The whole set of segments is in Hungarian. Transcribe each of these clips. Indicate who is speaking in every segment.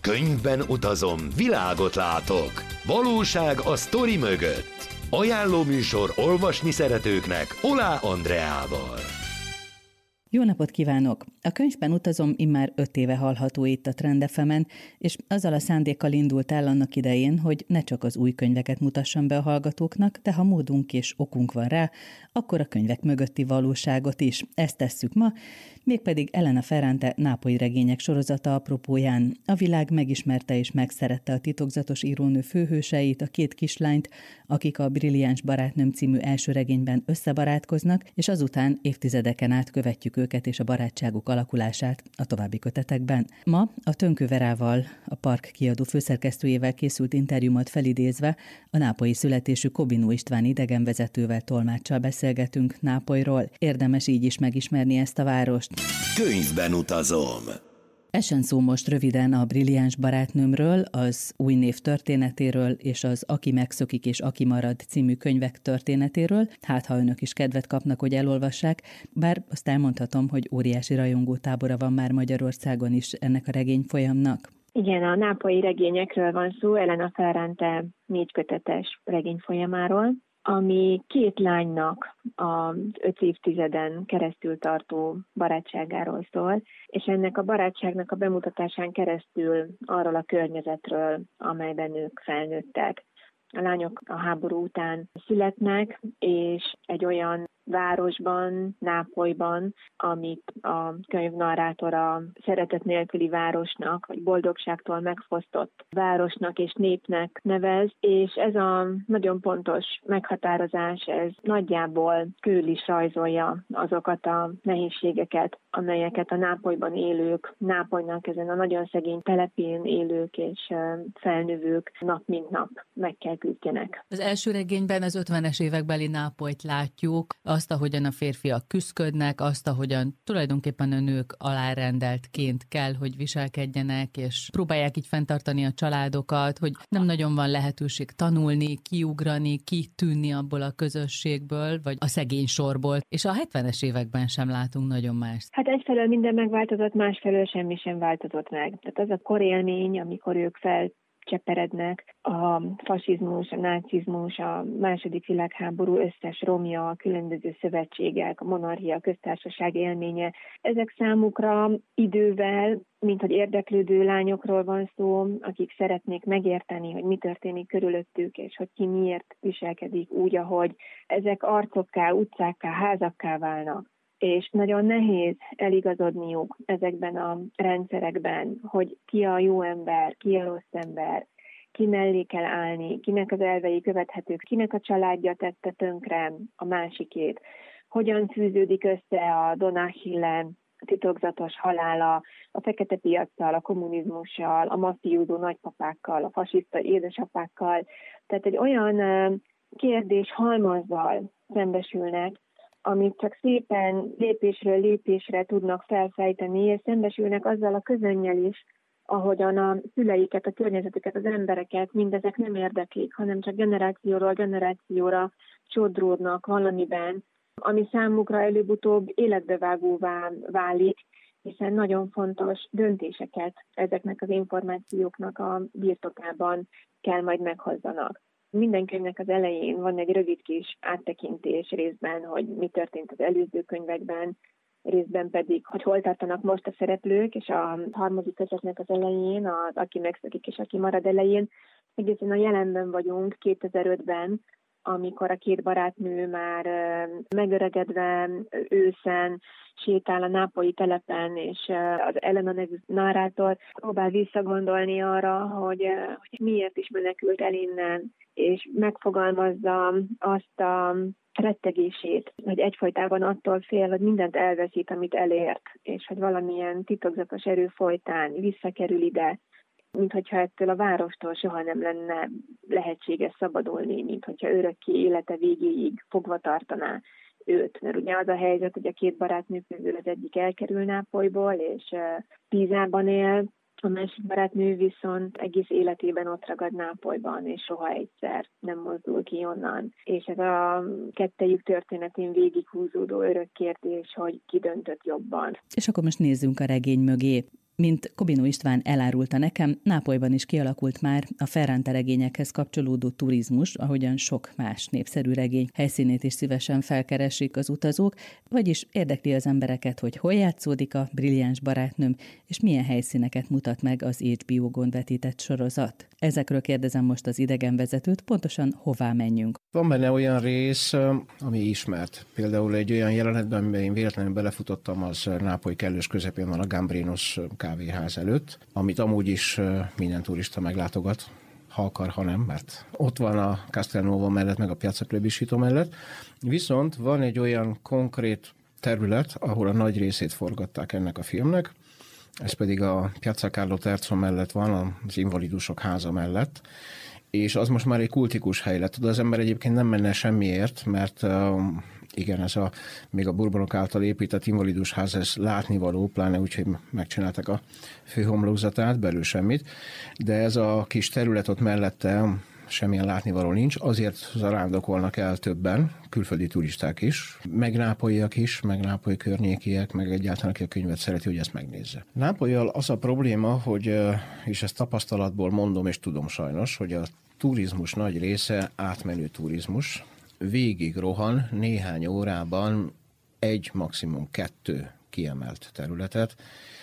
Speaker 1: Könyvben utazom, világot látok. Valóság a sztori mögött. Ajánló műsor olvasni szeretőknek Olá Andreával.
Speaker 2: Jó napot kívánok! A Könyvben utazom immár 5 éve hallható itt a Trend FM-en, és azzal a szándékkal indult el annak idején, hogy ne csak az új könyveket mutassam be a hallgatóknak, de ha módunk és okunk van rá, akkor a könyvek mögötti valóságot is. Ezt tesszük ma, mégpedig Elena Ferrante nápolyi regények sorozata apropóján. A világ megismerte és megszerette a titokzatos írónő főhőseit, a 2 kislányt, akik a Brilliáns barátnőm című első regényben összebarátkoznak, és azután évtizedeken át követjük őket és a barátságuk alakulását a további kötetekben. Ma a Tönkő Verával, a Park kiadó főszerkesztőjével készült interjúmat felidézve a nápolyi születésű Kobinó István idegenvezetővel, tolmáccsal beszélgetünk Nápolyról. Érdemes így is megismerni ezt a várost.
Speaker 1: Könyvben utazom.
Speaker 2: Essen szó most röviden a Brilliáns barátnőmről, az új név történetéről és az Aki megszökik és Aki marad című könyvek történetéről. Hát, ha önök is kedvet kapnak, hogy elolvassák, bár azt elmondhatom, hogy óriási rajongótábora van már Magyarországon is ennek a regényfolyamnak.
Speaker 3: Igen, a nápolyi regényekről van szó, Elena Ferrante 4 kötetes regényfolyamáról, ami 2 lánynak az 5 évtizeden keresztül tartó barátságáról szól, és ennek a barátságnak a bemutatásán keresztül arról a környezetről, amelyben ők felnőttek. A lányok a háború után születnek, és egy olyan városban, Nápolyban, amit a könyv narrátora szeretet nélküli városnak, vagy boldogságtól megfosztott városnak és népnek nevez, és ez a nagyon pontos meghatározás, ez nagyjából körül is rajzolja azokat a nehézségeket, amelyeket a Nápolyban élők, Nápolynak ezen a nagyon szegény telepén élők és felnövők nap mint nap meg kell küzdjenek.
Speaker 2: Az első regényben az 50-es évekbeli Nápolyt látjuk, azt, ahogyan a férfiak küszködnek, azt, ahogyan tulajdonképpen a nők alárendeltként kell, hogy viselkedjenek, és próbálják így fenntartani a családokat, hogy nem nagyon van lehetőség tanulni, kiugrani, kitűnni abból a közösségből, vagy a szegény sorból, és a 70-es években sem látunk nagyon más.
Speaker 3: Hát egyfelől minden megváltozott, másfelől semmi sem változott meg. Tehát az a korélmény, amikor ők felcseperednek, a fasizmus, a nácizmus, a II. Világháború összes romja, a különböző szövetségek, a monarchia, a köztársaság élménye. Ezek számukra idővel, mint hogy érdeklődő lányokról van szó, akik szeretnék megérteni, hogy mi történik körülöttük, és hogy ki miért viselkedik úgy, ahogy ezek arcokká, utcákká, házakká válnak. És nagyon nehéz eligazodniuk ezekben a rendszerekben, hogy ki a jó ember, ki a rossz ember, ki mellé kell állni, kinek az elvei követhetők, kinek a családja tette tönkre a másikét, hogyan fűződik össze a Don Achille titokzatos halála, a fekete piaccal, a kommunizmussal, a mafiózó nagypapákkal, a fasiszta édesapákkal. Tehát egy olyan kérdés halmazzal szembesülnek, amit csak szépen lépésről lépésre tudnak felfejteni, és szembesülnek azzal a közönnyel is, ahogyan a szüleiket, a környezetüket, az embereket mindezek nem érdeklik, hanem csak generációról generációra sodródnak valamiben, ami számukra előbb-utóbb életbevágóvá válik, hiszen nagyon fontos döntéseket ezeknek az információknak a birtokában kell majd meghozzanak. Minden könyvnek az elején van egy rövid kis áttekintés részben, hogy mi történt az előző könyvekben, részben pedig, hogy hol tartanak most a szereplők, és a 3. kötetnek az elején, az Aki megszökik és Aki marad elején, egészen a jelenben vagyunk, 2005-ben, amikor a 2 barátnő már megöregedve őszen sétál a nápolyi telepen, és az Elena nevű narrátor próbál visszagondolni arra, hogy miért is menekült el innen, és megfogalmazza azt a rettegését, hogy egyfolytában attól fél, hogy mindent elveszít, amit elért, és hogy valamilyen titokzatos erő folytán visszakerül ide, mint hogyha ettől a várostól soha nem lenne lehetséges szabadulni, mint hogyha örökké élete végéig fogva tartaná őt. Mert ugye az a helyzet, hogy a 2 barátnő közül az egyik elkerül Nápolyból, és Pízában él, a másik barátnő viszont egész életében ott ragad Nápolyban, és soha egyszer nem mozdul ki onnan. És ez a kettejük történetén végighúzódó örök kérdés, hogy ki döntött jobban.
Speaker 2: És akkor most nézzünk a regény mögé. Mint Kobino István elárulta nekem, Nápolyban is kialakult már a Ferrante regényekhez kapcsolódó turizmus, ahogyan sok más népszerű regény helyszínét is szívesen felkeresik az utazók, vagyis érdekli az embereket, hogy hol játszódik a Brilliáns barátnőm, és milyen helyszíneket mutat meg az HBO-gon vetített sorozat. Ezekről kérdezem most az idegenvezetőt, pontosan hová menjünk.
Speaker 4: Van benne olyan rész, ami ismert. Például egy olyan jelenetben, amiben én véletlenül belefutottam, az Nápoly kellős közepén van a Gambrinus kávéház előtt, amit amúgy is minden turista meglátogat, ha akar, ha nem, mert ott van a Castelnuovo mellett, meg a Piazza Plebiscito mellett. Viszont van egy olyan konkrét terület, ahol a nagy részét forgatták ennek a filmnek, ez pedig a Piazza Carlo III mellett van, az Invalidusok háza mellett, és az most már egy kultikus hely lett. Az ember egyébként nem menne semmiért, mert igen, még a Bourbonok által épített Invalidus ház, ez látnivaló, pláne úgy, hogy megcsinálták a főhomlokzatát, belül semmit, de ez a kis terület ott mellette semmilyen látnivaló nincs, azért zarándokolnak el többen, külföldi turisták is, meg nápolyiak is, meg nápoly környékiek, meg egyáltalán aki a könyvet szereti, hogy ezt megnézze. Nápollyal az a probléma, hogy, és ezt tapasztalatból mondom, és tudom sajnos, hogy a turizmus nagy része átmenő turizmus, végig rohan néhány órában egy, maximum 2 kiemelt területet,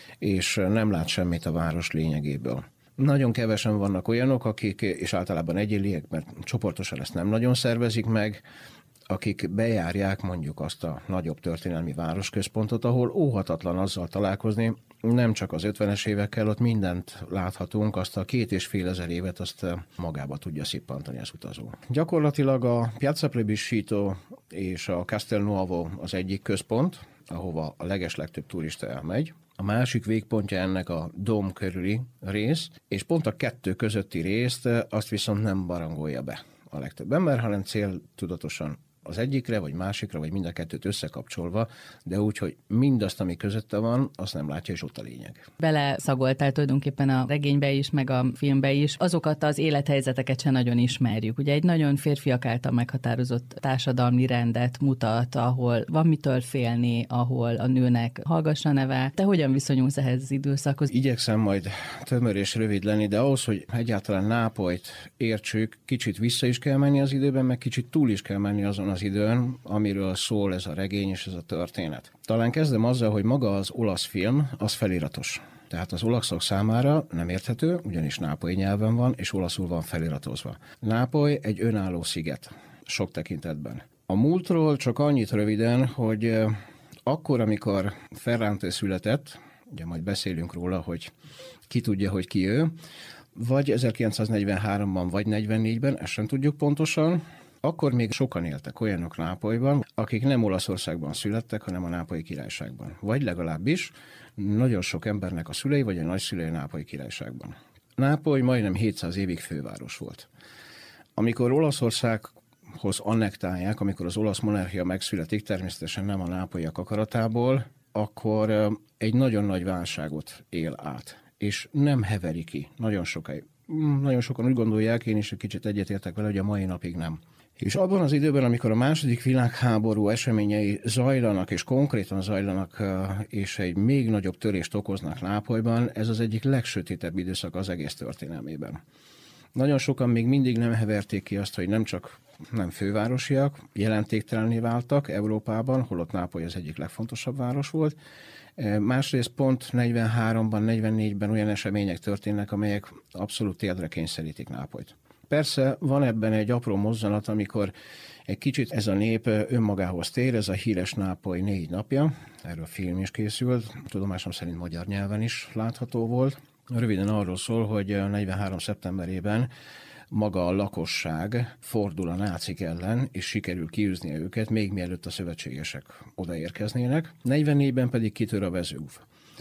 Speaker 4: és nem lát semmit a város lényegéből. Nagyon kevesen vannak olyanok, akik, és általában egyéniek, mert csoportosan ezt nem nagyon szervezik meg, akik bejárják mondjuk azt a nagyobb történelmi városközpontot, ahol óhatatlan azzal találkozni, nem csak az 50-es évekkel, ott mindent láthatunk, azt a 2500 évet azt magába tudja szippantani az utazó. Gyakorlatilag a Piazza Plebiscito és a Castelnuovo az egyik központ, ahova a legeslegtöbb turista elmegy. A másik végpontja ennek a dóm körüli rész, és pont a 2 közötti részt azt viszont nem barangolja be a legtöbb ember, hanem céltudatosan az egyikre, vagy másikra, vagy mind a 2-t összekapcsolva, de úgy, hogy mindazt, ami közötte van, azt nem látja, és ott a lényeg.
Speaker 2: Beleszagoltál tulajdonképpen a regénybe is, meg a filmbe is. Azokat az élethelyzeteket sem nagyon ismerjük. Ugye egy nagyon férfiak által meghatározott társadalmi rendet mutat, ahol van mitől félni, ahol a nőnek hallgass a neve. Te hogyan viszonyulsz ehhez az időszakhoz?
Speaker 4: Igyekszem majd tömör és rövid lenni, de ahhoz, hogy egyáltalán Nápolyt értsük, kicsit vissza is kell menni az időben, meg kicsit túl is kell menni azon az időn, amiről szól ez a regény és ez a történet. Talán kezdem azzal, hogy maga az olasz film, az feliratos. Tehát az olaszok számára nem érthető, ugyanis nápolyi nyelven van, és olaszul van feliratozva. Nápoly egy önálló sziget, sok tekintetben. A múltról csak annyit röviden, hogy akkor, amikor Ferrante született, ugye majd beszélünk róla, hogy ki tudja, hogy ki ő, vagy 1943-ban, vagy 44-ben, ezt sem tudjuk pontosan, akkor még sokan éltek olyanok Nápolyban, akik nem Olaszországban születtek, hanem a Nápolyi Királyságban. Vagy legalábbis nagyon sok embernek a szülei, vagy a nagyszülei Nápolyi Királyságban. Nápoly majdnem 700 évig főváros volt. Amikor Olaszországhoz annektálják, amikor az olasz monarchia megszületik, természetesen nem a nápolyiak akaratából, akkor egy nagyon nagy válságot él át, és nem heveri ki nagyon sokáig. Nagyon sokan úgy gondolják, én is egy kicsit egyetértek vele, hogy a mai napig nem. És abban az időben, amikor a II. Világháború eseményei zajlanak, és konkrétan zajlanak, és egy még nagyobb törést okoznak Nápolyban, ez az egyik legsötétebb időszak az egész történelmében. Nagyon sokan még mindig nem heverték ki azt, hogy nem csak nem fővárosiak, jelentéktelenné váltak Európában, holott Nápoly az egyik legfontosabb város volt. Másrészt pont 43-ban, 44-ben olyan események történnek, amelyek abszolút térdre kényszerítik Nápolyt. Persze van ebben egy apró mozzanat, amikor egy kicsit ez a nép önmagához tér, ez a híres Nápoly 4 napja, erről film is készült, tudomásom szerint magyar nyelven is látható volt. Röviden arról szól, hogy 43. szeptemberében maga a lakosság fordul a nácik ellen, és sikerül kiűznie őket, még mielőtt a szövetségesek odaérkeznének. 44-ben pedig kitör a Vezúv.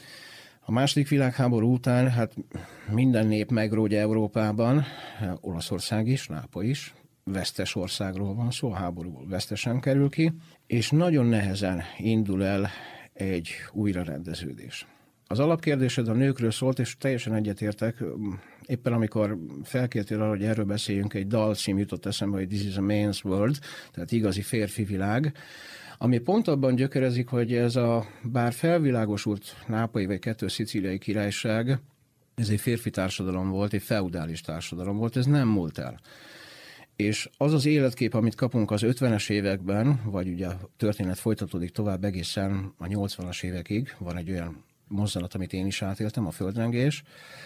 Speaker 4: A II. Világháború után hát minden nép megródja Európában, Olaszország is, Nápoly is, vesztes országról van szó, a háborúból vesztesen kerül ki, és nagyon nehezen indul el egy újrarendeződés. Az alapkérdésed a nőkről szólt, és teljesen egyetértek. Éppen amikor felkértél arra, hogy erről beszéljünk, egy dalcím jutott eszembe, hogy This is a Man's World, tehát igazi férfi világ, Ami pont abban gyökerezik, hogy ez bár felvilágosult Nápolyi vagy kettő szicíliai királyság, ez egy férfi társadalom volt, egy feudális társadalom volt, ez nem múlt el. És az az életkép, amit kapunk az 50-es években, vagy ugye a történet folytatódik tovább egészen a 80-as évekig, van egy olyan mozzanat, amit én is átéltem, a földrengés,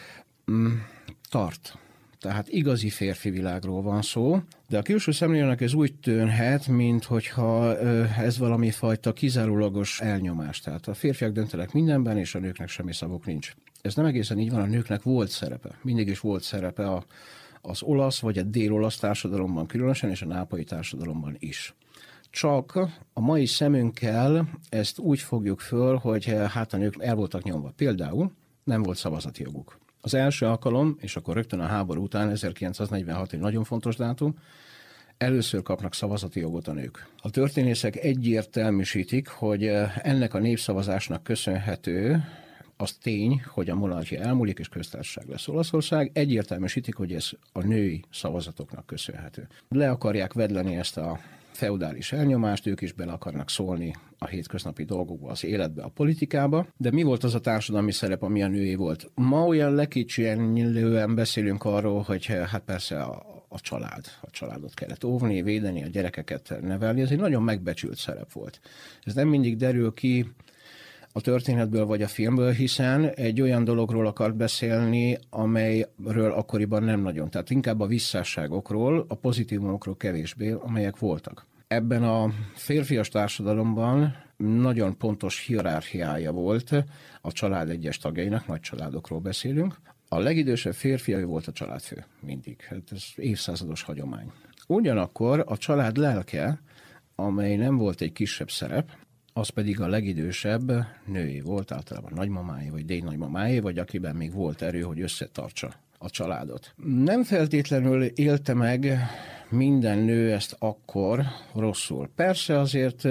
Speaker 4: tart. Tehát igazi férfi világról van szó, de a külső szemlélőnek ez úgy tűnhet, minthogyha ez valami fajta kizárólagos elnyomás. Tehát a férfiak döntenek mindenben, és a nőknek semmi szavuk nincs. Ez nem egészen így van, a nőknek volt szerepe. Mindig is volt szerepe az olasz vagy a dél-olasz társadalomban különösen, és a nápolyi társadalomban is. Csak a mai szemünkkel ezt úgy fogjuk föl, hogy hát a nők el voltak nyomva. Például nem volt szavazati joguk. Az első alkalom, és akkor rögtön a háború után, 1946 egy nagyon fontos dátum, először kapnak szavazati jogot a nők. A történészek egyértelműsítik, hogy ennek a népszavazásnak köszönhető az tény, hogy a monarchia elmúlik és köztársaság lesz Olaszország, egyértelműsítik, hogy ez a női szavazatoknak köszönhető. Le akarják vedleni ezt a feudális elnyomást, ők is bele akarnak szólni a hétköznapi dolgokba, az életbe, a politikába, de mi volt az a társadalmi szerep, ami a női volt? Ma olyan lekicsinylően beszélünk arról, hogy hát persze a családot kellett óvni, védeni, a gyerekeket nevelni, ez egy nagyon megbecsült szerep volt. Ez nem mindig derül ki a történetből vagy a filmből, hiszen egy olyan dologról akart beszélni, amelyről akkoriban nem nagyon. Tehát inkább a visszásságokról, a pozitívumokról kevésbé, amelyek voltak. Ebben a férfias társadalomban nagyon pontos hierarchiája volt a család egyes tagjainak, nagy családokról beszélünk. A legidősebb férfi volt a családfő, mindig. Hát ez évszázados hagyomány. Ugyanakkor a család lelke, amely nem volt egy kisebb szerep, az pedig a legidősebb női volt, általában nagymamáé, vagy dédnagymamáé, vagy akiben még volt erő, hogy összetartsa a családot. Nem feltétlenül élte meg minden nő ezt akkor rosszul. Persze azért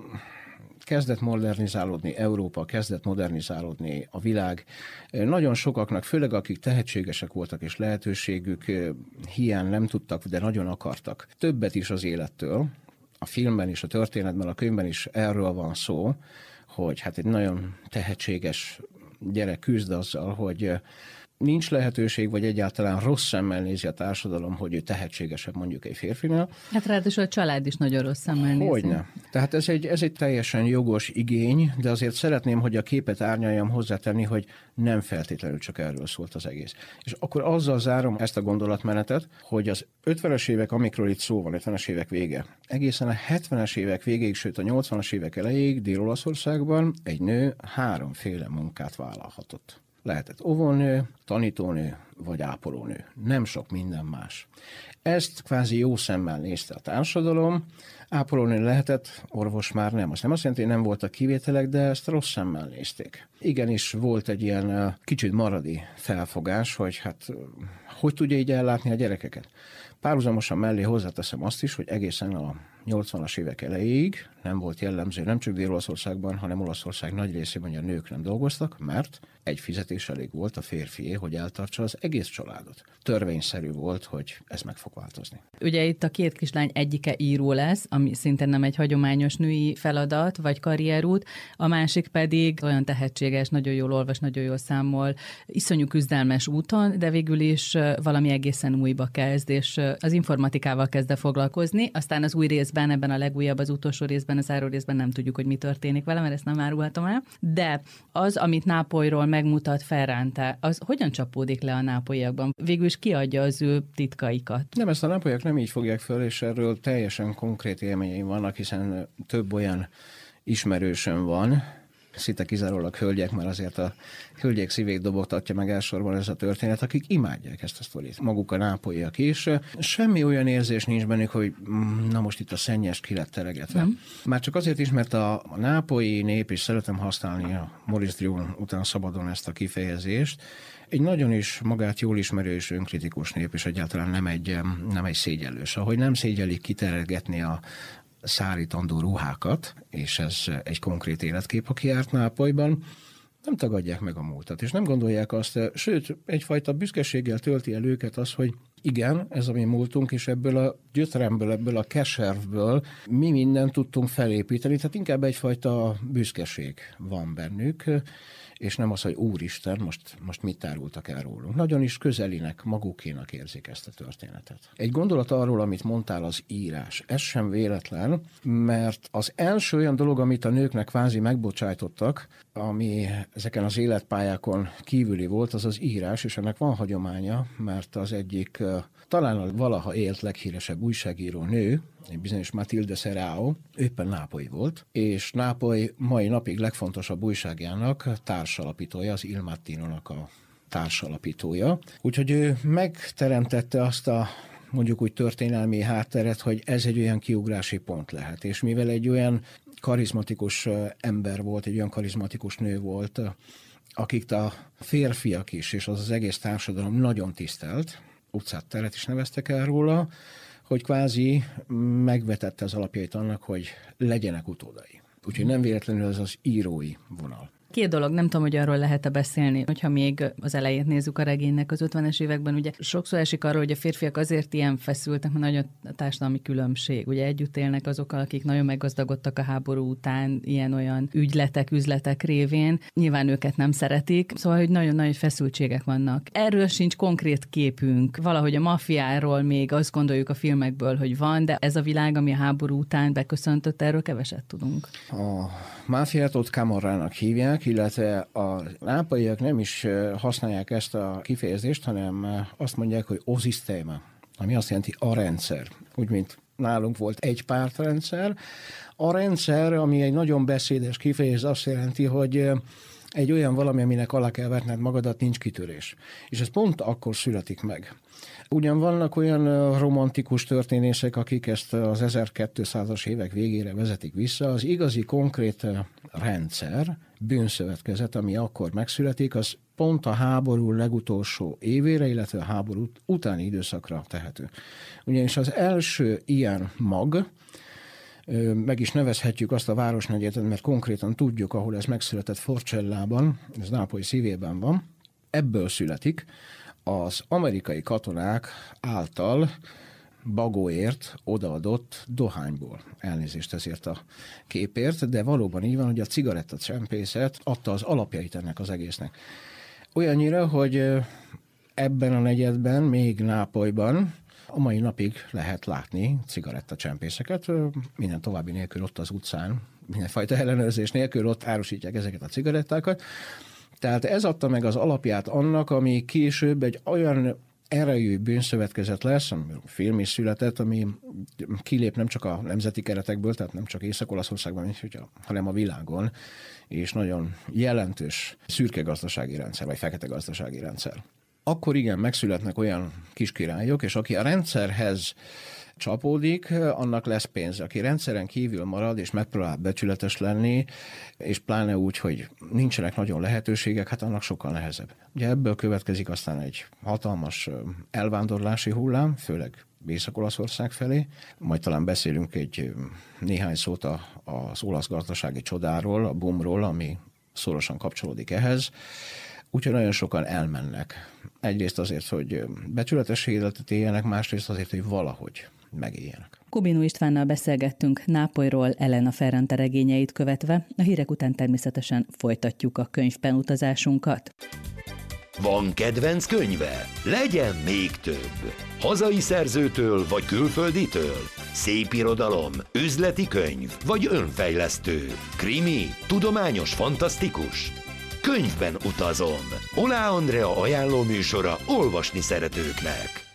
Speaker 4: kezdett modernizálódni Európa, kezdett modernizálódni a világ. Nagyon sokaknak, főleg akik tehetségesek voltak és lehetőségük hiány nem tudtak, de nagyon akartak többet is az élettől. A filmben is, a történetben, a könyvben is erről van szó, hogy hát egy nagyon tehetséges gyerek küzd azzal, hogy nincs lehetőség, vagy egyáltalán rossz szemmel nézi a társadalom, hogy ő tehetségesebb mondjuk egy férfinál.
Speaker 2: Hát ráadásul a család is nagyon rossz szemmel nézi.
Speaker 4: Hogyne. Tehát ez egy teljesen jogos igény, de azért szeretném, hogy a képet árnyaljam hozzátenni, hogy nem feltétlenül csak erről szólt az egész. És akkor azzal zárom ezt a gondolatmenetet, hogy az 50-es évek, amikről itt szó van, 50-es évek vége, egészen a 70-es évek végéig, sőt a 80-as évek elejéig Dél-Olaszországban egy nő háromféle munkát vállalhatott. Lehetett óvónő, tanítónő vagy ápolónő. Nem sok minden más. Ezt kvázi jó szemmel nézte a társadalom. Ápolónő lehetett, orvos már nem. Az nem azt jelenti, hogy nem voltak kivételek, de ezt rossz szemmel nézték. Igenis volt egy ilyen kicsit maradi felfogás, hogy hát hogy tudja így ellátni a gyerekeket. Párhuzamosan mellé hozzáteszem azt is, hogy egészen a 80-as évek elejéig nem volt jellemző, nem csak Dél-Olaszországban, hanem Olaszország nagy részében, hogy a nők nem dolgoztak, mert egy fizetés elég volt a férfié, hogy eltartsa az egész családot. Törvényszerű volt, hogy ez meg fog változni.
Speaker 2: Ugye itt a két kislány egyike író lesz, ami szintén nem egy hagyományos női feladat vagy karrierút, a másik pedig olyan tehetséges, nagyon jól olvas, nagyon jól számol, iszonyú küzdelmes úton, de végül is valami egészen újba kezd, és az informatikával kezd foglalkozni, aztán az új részben, ebben a legújabb, az utolsó részben, az záró részben nem tudjuk, hogy mi történik vele, mert ezt nem árulhatom el. De az, amit Nápolyról megmutat Ferrante, az hogyan csapódik le a nápolyiakban? Végül is kiadja az ő titkaikat?
Speaker 4: Nem, ezt a nápolyiak nem így fogják föl, és erről teljesen konkrét élményeim vannak, hiszen több olyan ismerősöm van, szinte kizárólag hölgyek, mert azért a hölgyek szívét dobogtatja meg elsősorban ez a történet, akik imádják ezt a sztorit. Maguk a nápolyiak is. Semmi olyan érzés nincs bennük, hogy na most itt a szennyes ki lett teregetve. Nem. Már csak azért is, mert a nápolyi nép, és szeretem használni a Maurice Druon után szabadon ezt a kifejezést, egy nagyon is magát jól ismerő és önkritikus nép, és egyáltalán nem egy szégyellős. Ahogy nem szégyellik kiteregetni a szárítandó ruhákat, és ez egy konkrét életkép, aki járt Nápolyban, nem tagadják meg a múltat, és nem gondolják azt, sőt, egyfajta büszkeséggel tölti el őket az, hogy Igen, ez a mi múltunk, és ebből a gyötremből, ebből a keservből mi mindent tudtunk felépíteni, tehát inkább egyfajta büszkeség van bennük, és nem az, hogy úristen, most mit árultak el rólunk. Nagyon is közelinek, magukénak érzik ezt a történetet. Egy gondolat arról, amit mondtál, az írás. Ez sem véletlen, mert az első olyan dolog, amit a nőknek kvázi megbocsájtottak, ami ezeken az életpályákon kívüli volt, az az írás, és ennek van hagyománya, mert az egyik talán a valaha élt leghíresebb újságíró nő, egy bizonyos Matilde Serrao, éppen nápolyi volt, és Nápoly mai napig legfontosabb újságjának társalapítója, az Il Mattino-nak a társalapítója. Úgyhogy ő megteremtette azt a mondjuk úgy történelmi hátteret, hogy ez egy olyan kiugrási pont lehet. És mivel egy olyan karizmatikus ember volt, egy olyan karizmatikus nő volt, akik a férfiak is, és az egész társadalom nagyon tisztelt, utcát, teret is neveztek el róla, hogy kvázi megvetette az alapjait annak, hogy legyenek utódai. Úgyhogy nem véletlenül ez az írói vonal.
Speaker 2: Két dolog, nem tudom, hogy arról lehet-e beszélni, hogyha még az elejét nézzük a regénynek az 50-es években, ugye sokszor esik arról, hogy a férfiak azért ilyen feszültek, mert nagy a társadalmi különbség. Ugye együtt élnek azokkal, akik nagyon meggazdagodtak a háború után, ilyen-olyan üzletek révén. Nyilván őket nem szeretik, szóval, hogy nagyon nagy feszültségek vannak. Erről sincs konkrét képünk. Valahogy a maffiáról még azt gondoljuk a filmekből, hogy van, de ez a világ, ami a háború után beköszöntött, erről keveset tudunk.
Speaker 4: A máfiát ott Camorrának hívják, illetve a nápolyiak nem is használják ezt a kifejezést, hanem azt mondják, hogy o sistema, ami azt jelenti a rendszer. Úgy, mint nálunk volt egy pártrendszer. A rendszer, ami egy nagyon beszédes kifejezés, azt jelenti, hogy egy olyan valami, aminek alá kell vetned magadat, nincs kitörés. És ez pont akkor születik meg. Ugyan vannak olyan romantikus történészek, akik ezt az 1200-as évek végére vezetik vissza, az igazi konkrét rendszer, bűnszövetkezet, ami akkor megszületik, az pont a háború legutolsó évére, illetve a háború utáni időszakra tehető. Ugyanis az első ilyen mag, meg is nevezhetjük azt a városnegyedet, mert konkrétan tudjuk, ahol ez megszületett, Forcellában, ez Nápoly szívében van, ebből születik az amerikai katonák által bagóért odaadott dohányból. Elnézést ezért a képért, de valóban így van, hogy a cigarettacsempészet adta az alapjait ennek az egésznek. Olyannyira, hogy ebben a negyedben, még Nápolyban a mai napig lehet látni cigarettacsempészeket, minden további nélkül ott az utcán, mindenfajta ellenőrzés nélkül ott árusítják ezeket a cigarettákat. Tehát ez adta meg az alapját annak, ami később egy olyan erejű bűnszövetkezet lesz, ami film is született, ami kilép nem csak a nemzeti keretekből, tehát nem csak Észak-Olaszországban, hanem a világon, és nagyon jelentős szürke gazdasági rendszer, vagy fekete gazdasági rendszer. Akkor igen, megszületnek olyan kiskirályok, és aki a rendszerhez csapódik, annak lesz pénz. Aki rendszeren kívül marad, és megpróbál becsületes lenni, és pláne úgy, hogy nincsenek nagyon lehetőségek, hát annak sokkal nehezebb. Ugye ebből következik aztán egy hatalmas elvándorlási hullám, főleg Észak-Olaszország felé. Majd talán beszélünk néhány szót az olasz gazdasági csodáról, a boomról, ami szorosan kapcsolódik ehhez. Úgyhogy nagyon sokan elmennek. Egyrészt azért, hogy becsületes életet éljenek, másrészt azért, hogy valahogy megéljenek.
Speaker 2: Kubinó Istvánnal beszélgettünk Nápolyról, Elena Ferrante regényeit követve. A hírek után természetesen folytatjuk a könyvben utazásunkat.
Speaker 1: Van kedvenc könyve? Legyen még több! Hazai szerzőtől vagy külfölditől? Szépirodalom, üzleti könyv vagy önfejlesztő? Krimi, tudományos, fantasztikus? Könyvben utazom. Oláh Andrea ajánló műsora olvasni szeretőknek.